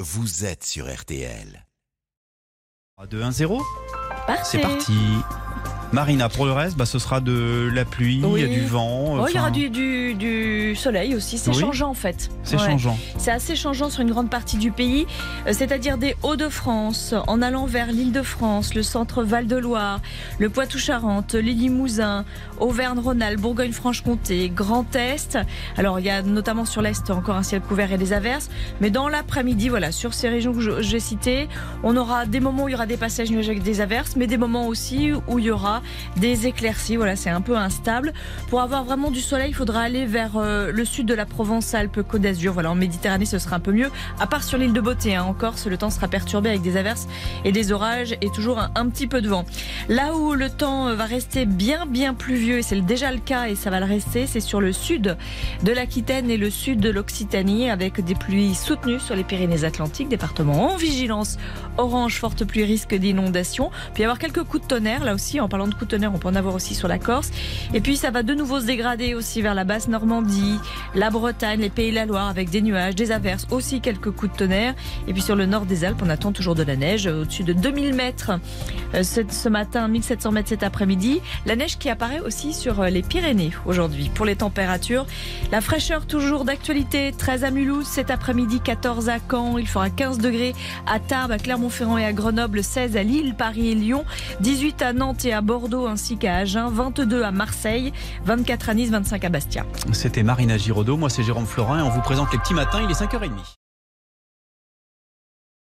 vous êtes sur RTL. 2-1-0. Parfait. C'est parti. Marina, pour le reste, ce sera de la pluie, il y a du vent. Il y aura du soleil aussi. C'est changeant en fait. C'est changeant. C'est assez changeant sur une grande partie du pays, c'est-à-dire des Hauts-de-France, en allant vers l'Île-de-France, le centre Val-de-Loire, le Poitou-Charentes, les Limousin, Auvergne-Rhône-Alpes, Bourgogne-Franche-Comté, Grand Est. Alors il y a notamment sur l'Est encore un ciel couvert et des averses. Mais dans l'après-midi, sur ces régions que j'ai citées, on aura des moments où il y aura des passages nuageux avec des averses, mais des moments aussi où il y aura des éclaircies. C'est un peu instable. Pour avoir vraiment du soleil, il faudra aller vers le sud de la Provence-Alpes-Côte d'Azur. En Méditerranée, ce sera un peu mieux. À part sur l'île de Beauté, en Corse, le temps sera perturbé avec des averses et des orages et toujours un petit peu de vent. Là où le temps va rester bien pluvieux, et c'est déjà le cas et ça va le rester, c'est sur le sud de l'Aquitaine et le sud de l'Occitanie, avec des pluies soutenues sur les Pyrénées-Atlantiques, département en vigilance orange, forte pluie, risque d'inondation. Puis il y avoir quelques coups de tonnerre, là aussi, en parlant de coups de tonnerre, on peut en avoir aussi sur la Corse. Et puis ça va de nouveau se dégrader aussi vers la basse Normandie, la Bretagne, les Pays de la Loire, avec des nuages, des averses, aussi quelques coups de tonnerre. Et puis sur le nord des Alpes, on attend toujours de la neige, au-dessus de 2000 mètres ce matin, 1700 mètres cet après-midi. La neige qui apparaît aussi sur les Pyrénées aujourd'hui. Pour les températures, la fraîcheur toujours d'actualité, 13 à Mulhouse cet après-midi, 14 à Caen, il fera 15 degrés à Tarbes, à Clermont-Ferrand et à Grenoble, 16 à Lille, Paris et Lyon, 18 à Nantes et à Bordeaux ainsi qu'à Agen, 22 à Marseille, 24 à Nice, 25 à Bastia. C'était Marina Giraudot, moi c'est Jérôme Florin et on vous présente les petits matins, il est 5h30.